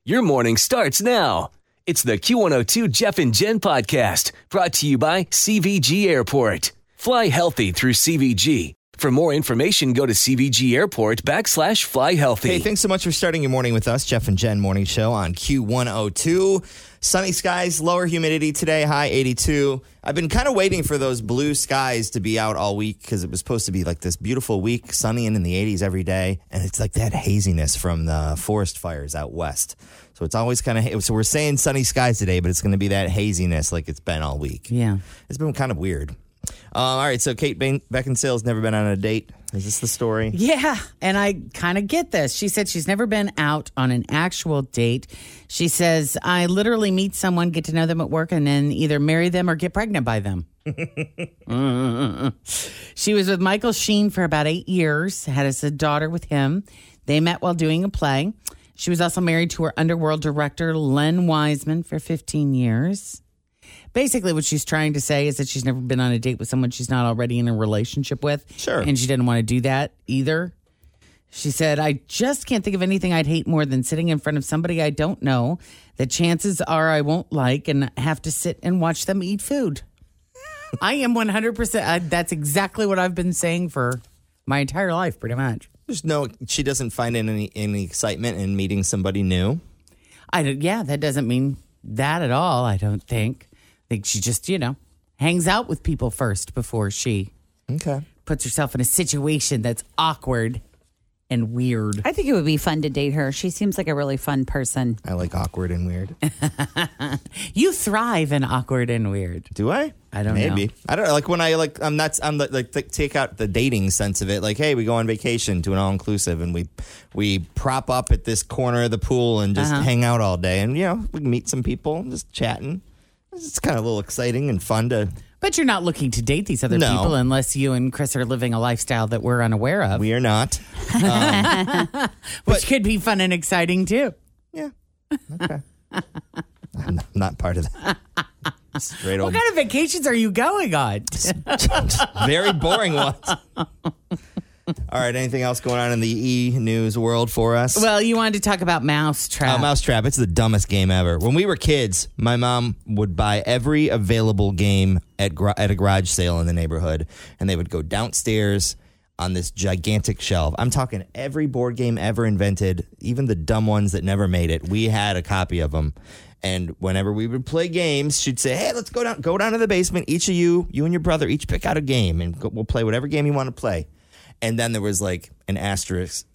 Your morning starts now. It's the Q102 Jeff and Jen podcast brought to you by CVG Airport. Fly healthy through CVG. For more information, go to CVG Airport /fly healthy. Hey, thanks so much for starting your morning with us. Jeff and Jen morning show on Q102. Sunny skies, lower humidity today, high 82. I've been kind of waiting for those blue skies to be out all week because it was supposed to be like this beautiful week, sunny and in the 80s every day. And it's like that haziness from the forest fires out west. So it's always kind of, so we're saying sunny skies today, but it's going to be that haziness like it's been all week. Yeah. It's been kind of weird. All right, so Kate Beckinsale's never been on a date. Is this the story? Yeah, and I kind of get this. She said she's never been out on an actual date. She says, I literally meet someone, get to know them at work, and then either marry them or get pregnant by them. She was with Michael Sheen for about 8 years, had a daughter with him. They met while doing a play. She was also married to her Underworld director, Len Wiseman, for 15 years. Basically, what she's trying to say is that she's never been on a date with someone she's not already in a relationship with. Sure. And she didn't want to do that either. She said, I just can't think of anything I'd hate more than sitting in front of somebody I don't know. The chances are I won't like and have to sit and watch them eat food. I am 100%. That's exactly what I've been saying for my entire life, pretty much. She doesn't find any excitement in meeting somebody new. That doesn't mean that at all, I don't think. I think she just, hangs out with people first before she puts herself in a situation that's awkward and weird. I think it would be fun to date her. She seems like a really fun person. I like awkward and weird. You thrive in awkward and weird. Do I? I don't know. Maybe. I don't know. Like when take out the dating sense of it. Like, hey, we go on vacation to an all-inclusive and we prop up at this corner of the pool and just hang out all day. And, we can meet some people, just chatting. It's kind of a little exciting and fun to... But you're not looking to date these other people unless you and Chris are living a lifestyle that we're unaware of. We are not. Which could be fun and exciting, too. Yeah. Okay. I'm not part of that. Straight What kind of vacations are you going on? Very boring ones. All right, anything else going on in the e-news world for us? Well, you wanted to talk about Mousetrap. Mousetrap, it's the dumbest game ever. When we were kids, my mom would buy every available game at a garage sale in the neighborhood, and they would go downstairs on this gigantic shelf. I'm talking every board game ever invented, even the dumb ones that never made it. We had a copy of them. And whenever we would play games, she'd say, hey, let's go down to the basement. Each of you and your brother, each pick out a game, and we'll play whatever game you want to play. And then there was like an asterisk,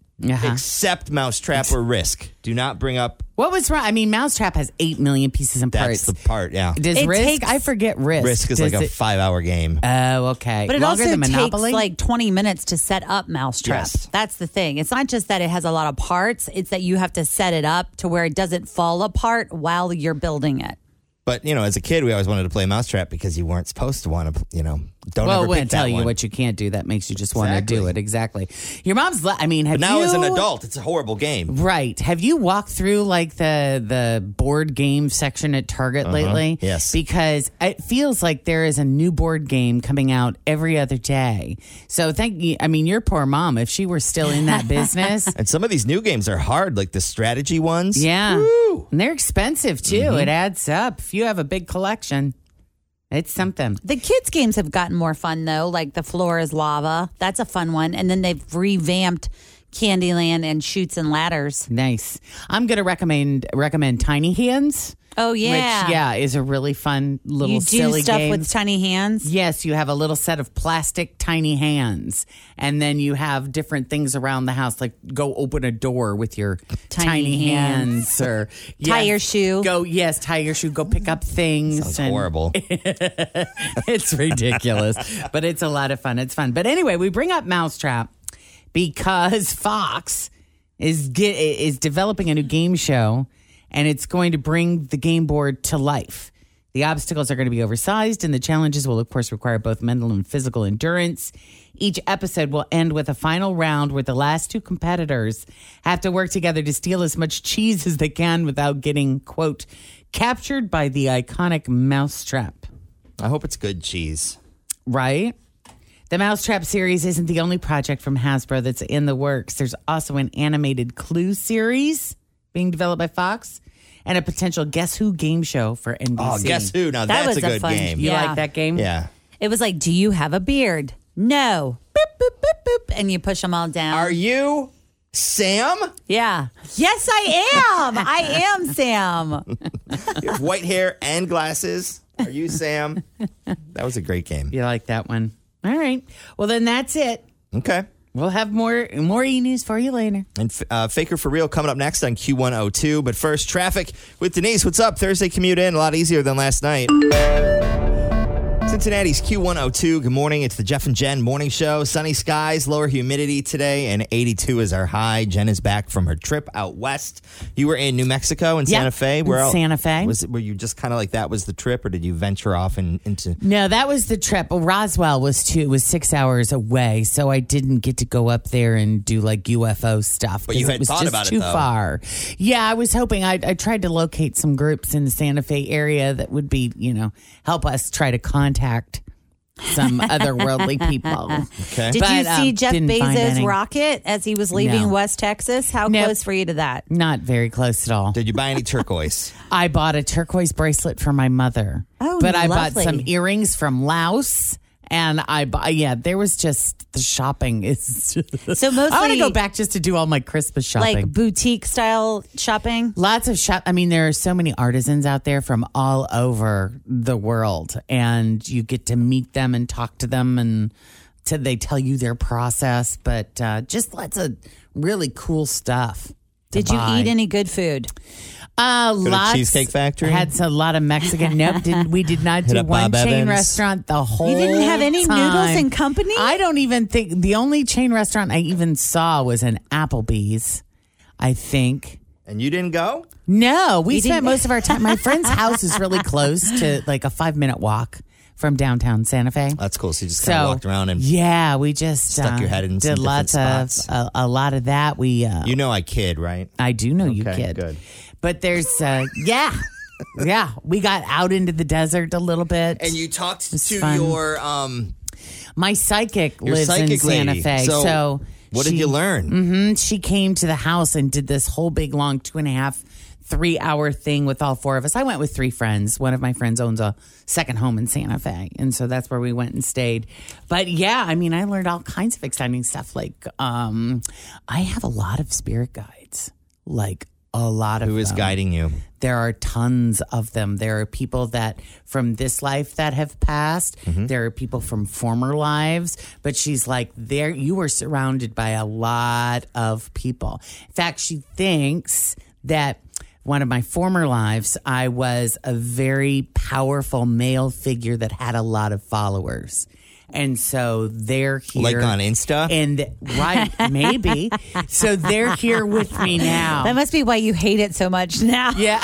except Mousetrap or Risk. Do not bring up. What was wrong? I mean, Mousetrap has 8 million pieces and parts. That's the part, yeah. Does Risk? I forget Risk. Risk is like a 5-hour game. Oh, okay. But it Longer also than Monopoly? takes like 20 minutes to set up Mousetrap. Yes. That's the thing. It's not just that it has a lot of parts. It's that you have to set it up to where it doesn't fall apart while you're building it. But, as a kid, we always wanted to play Mousetrap because you weren't supposed to want to, don't ever pick that tell you one. what you can't do. That makes you just want to do it. Exactly. Your mom's, have But now you, as an adult, it's a horrible game. Right. Have you walked through like the board game section at Target lately? Yes. Because it feels like there is a new board game coming out every other day. So your poor mom, if she were still in that business. And some of these new games are hard, like the strategy ones. Yeah. Woo! And they're expensive too. It adds up. If you have a big collection, it's something. The kids' games have gotten more fun, though, like The Floor is Lava. That's a fun one. And then they've revamped Candyland and Chutes and Ladders. Nice. I'm going to recommend Tiny Hands. Oh, yeah. Which, is a really fun little silly game. You do stuff with tiny hands? Yes, you have a little set of plastic tiny hands. And then you have different things around the house, like go open a door with your tiny hands. Or tie your shoe. Tie your shoe. Go pick up things. Sounds horrible. It's ridiculous. But it's a lot of fun. It's fun. But anyway, we bring up Mousetrap because Fox is developing a new game show. And it's going to bring the game board to life. The obstacles are going to be oversized, and the challenges will, of course, require both mental and physical endurance. Each episode will end with a final round where the last two competitors have to work together to steal as much cheese as they can without getting, quote, captured by the iconic Mousetrap. I hope it's good cheese. Right? The Mousetrap series isn't the only project from Hasbro that's in the works. There's also an animated Clue series being developed by Fox, and a potential Guess Who game show for NBC. Oh, Guess Who? Now That that's was a a good fun- game. You Yeah. like that game? Yeah. It was like, do you have a beard? No. Boop, boop, boop, boop. And you push them all down. Are you Sam? Yeah. Yes, I am. I am Sam. You have white hair and glasses. Are you Sam? That was a great game. You like that one? All right. Well, then that's it. Okay. We'll have more e-news for you later. And Faker for Real coming up next on Q102. But first, traffic with Denise. What's up? Thursday commute in a lot easier than last night. Cincinnati's Q102. Good morning. It's the Jeff and Jen morning show. Sunny skies, lower humidity today, and 82 is our high. Jen is back from her trip out west. You were in New Mexico and Santa Fe. in Santa Fe. Were you just kind of like that was the trip, or did you venture off into? No, that was the trip. Well, Roswell was 6 hours away, so I didn't get to go up there and do like UFO stuff. But you 'cause had it was thought just about it, too though. far. Yeah, I was hoping. I tried to locate some groups in the Santa Fe area that would be, help us try to contact some otherworldly people. Okay. Did you see Jeff didn't find Bezos' any. rocket as he was leaving No. West Texas? How Nope. close were you to that? Not very close at all. Did you buy any turquoise? I bought a turquoise bracelet for my mother. Oh, but I bought lovely. some earrings from Laos. And there was just the shopping. It's just, So mostly I want to go back just to do all my Christmas shopping. like boutique style shopping? Lots of shop. I mean, there are so many artisans out there from all over the world, and you get to meet them and talk to them, and they tell you their process. But just lots of really cool stuff. Did you eat any good food? Lots. Cheesecake Factory? Had a lot of Mexican. Nope, we did not Hit do up one Bob chain Evans? restaurant the whole You didn't have any time. noodles and company? I don't even think the only chain restaurant I even saw was an Applebee's, I think. And you didn't go? No, we You spent didn't- most of our time. My friend's house is really close to like a 5-minute walk from downtown Santa Fe. That's cool. So you just kind of walked around and yeah, we just stuck your head in some did lots different of spots. a lot of that. We you know I kid, right? I do know you Okay, kid. good. But there's yeah, we got out into the desert a little bit. And you talked was to fun. your My psychic your lives psychic in Santa lady. Fe. So what did she- you learn? She came to the house and did this whole big long 2.5, 3-hour thing with all 4 of us. I went with 3 friends. One of my friends owns a second home in Santa Fe. And so that's where we went and stayed. But yeah, I mean, I learned all kinds of exciting stuff. Like, I have a lot of spirit guides, like a lot of Who is them. guiding you? There are tons of them. There are people that from this life that have passed. There are people from former lives. But she's like, there, you were surrounded by a lot of people. In fact, she thinks that one of my former lives, I was a very powerful male figure that had a lot of followers. And so they're here. Like on Insta? And right, maybe. So they're here with me now. That must be why you hate it so much now. Yeah.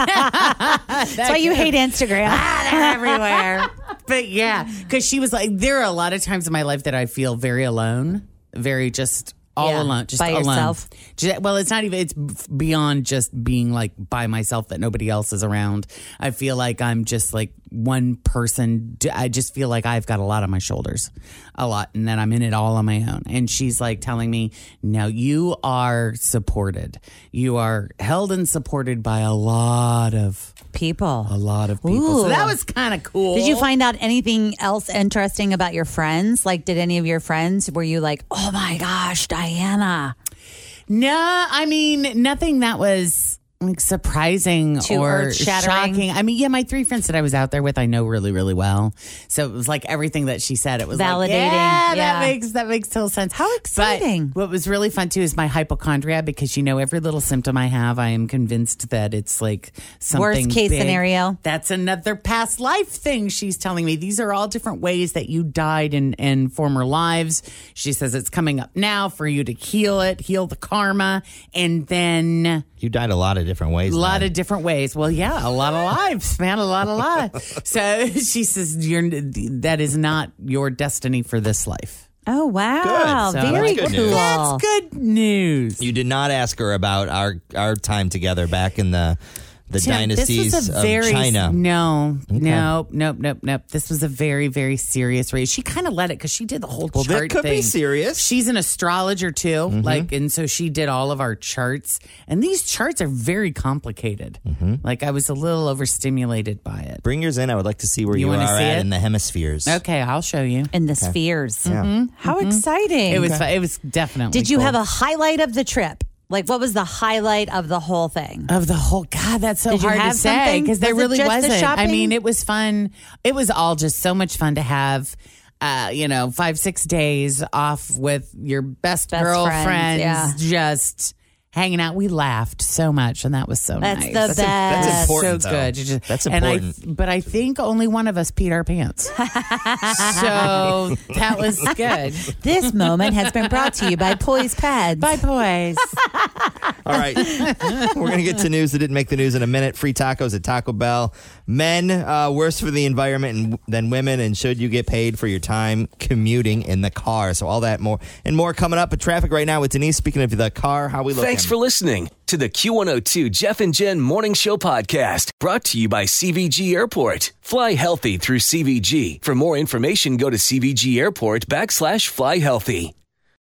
That's why you hate Instagram. They're everywhere. But yeah, because she was like, there are a lot of times in my life that I feel very alone, very just all Yeah, alone, just by alone. yourself. Well, it's not even, it's beyond just being like by myself that nobody else is around. I feel like I'm just like one person. I just feel like I've got a lot on my shoulders, a lot, and then I'm in it all on my own. And she's like telling me, no, you are supported. You are held and supported by a lot of People. people. Ooh. So that was kind of cool. Did you find out anything else interesting about your friends? Like, did any of your friends, were you like, oh my gosh, Diana? No, I mean, nothing that was like surprising Too or earth-shattering? shocking. I mean, yeah, my 3 friends that I was out there with, I know really, really well. So it was like everything that she said. It was Validating. Like, yeah, Yeah. that makes total sense. How exciting. But what was really fun too is my hypochondria, because every little symptom I have, I am convinced that it's like something Worst case big. scenario. That's another past life thing she's telling me. These are all different ways that you died in former lives. She says it's coming up now for you to heal it, heal the karma, and then You died a lot of different ways. a lot man. of different ways. Well, yeah, a lot of lives, man, a lot of lives. So she says that is not your destiny for this life. Oh, wow. Good. So Very that's good cool. news. That's good news. You did not ask her about our time together back in the dynasties this was a of very, China. Nope. This was a very, very serious race. She kind of let it because she did the whole Well, chart that could thing. be serious. She's an astrologer too, and so she did all of our charts. And these charts are very complicated. Like I was a little overstimulated by it. Bring yours in. I would like to see where you wanna are see at it? in the hemispheres. Okay, I'll show you. In the spheres. Yeah. How exciting. It was. It was definitely. Did you cool. have a highlight of the trip? Like, what was the highlight of the whole thing? Of the whole, God, that's so Did you hard to have say something? because there Was it really just the wasn't. I shopping? mean, it was fun. It was all just so much fun to have, 5-6 days off with your best girlfriends, friends, yeah. just hanging out. We laughed so much, and that was so That's nice. the best. That's important, So though. good. You just- That's and important. but I think only one of us peed our pants. So that was good. This moment has been brought to you by Poise Pads. Bye, boys. All right. We're going to get to news that didn't make the news in a minute. Free tacos at Taco Bell. Men, worse for the environment than women. And should you get paid for your time commuting in the car? So all that more and more coming up. At traffic right now with Denise. Speaking of the car, how we looking? Thanks for listening to the Q102 Jeff and Jen Morning Show podcast, brought to you by CVG Airport. Fly healthy through CVG. For more information, go to CVG Airport /fly healthy.